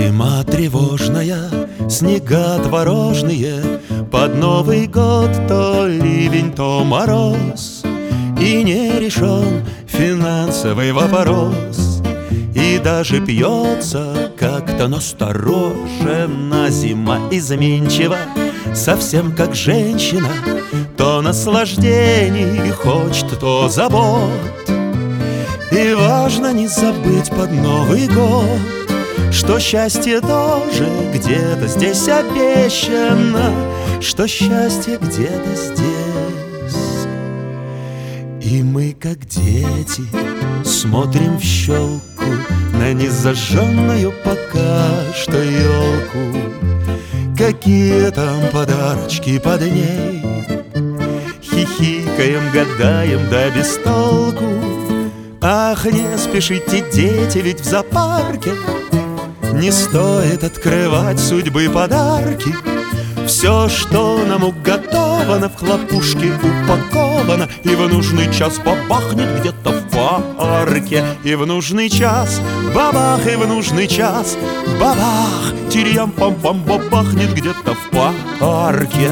Зима тревожная, снега творожные, под Новый год то ливень, то мороз, и не решен финансовый вопрос, и даже пьется как-то настороженно. Зима изменчива, совсем как женщина, то наслаждений хочет, то забот. И важно не забыть под Новый год, что счастье тоже где-то здесь обещано, что счастье где-то здесь. И мы, как дети, смотрим в щелку на незажженную пока что елку. Какие там подарочки под ней, хихикаем, гадаем, да без толку. Ах, не спешите, дети, ведь в зоопарке не стоит открывать судьбы подарки. Все, что нам уготовано, в хлопушке упаковано, и в нужный час бабахнет где-то в парке. И в нужный час бабах, и в нужный час бабах, тирьям-пам-пам, бабахнет где-то в парке.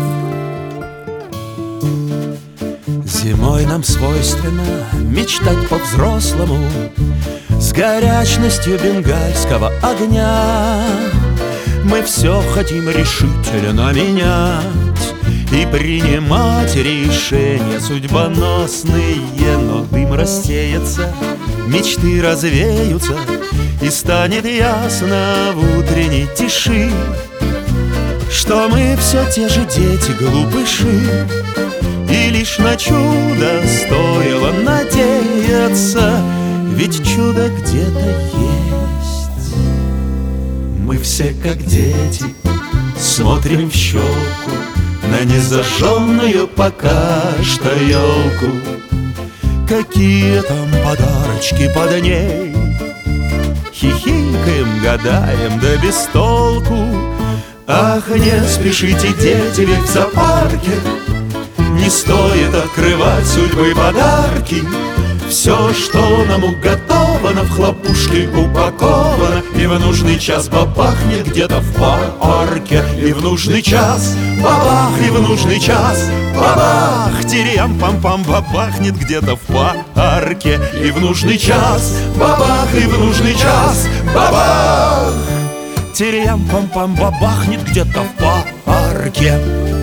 Зимой нам свойственно мечтать по-взрослому, с горячностью бенгальского огня. Мы все хотим решительно менять и принимать решения судьбоносные. Но дым рассеется, мечты развеются, и станет ясно в утренней тиши, что мы все те же дети, глупыши, и лишь на чудо стоило надеяться, ведь чудо где-то есть. Мы все как дети смотрим в щелку на незажженную пока что елку. Какие там подарочки под ней, хихикаем, гадаем, да без толку. Ах, не спешите, дети, ведь в зоопарке не стоит открывать судьбы подарки. Все, что нам уготовано, в хлопушке упаковано, и в нужный час бабахнет где-то в парке. И в нужный час бабах, и в нужный час бабах, тирьям-пам-пам, бабахнет где-то в парке. И в нужный час бабах, и в нужный час бабах, тирьям-пам-пам, бабахнет где-то в парке.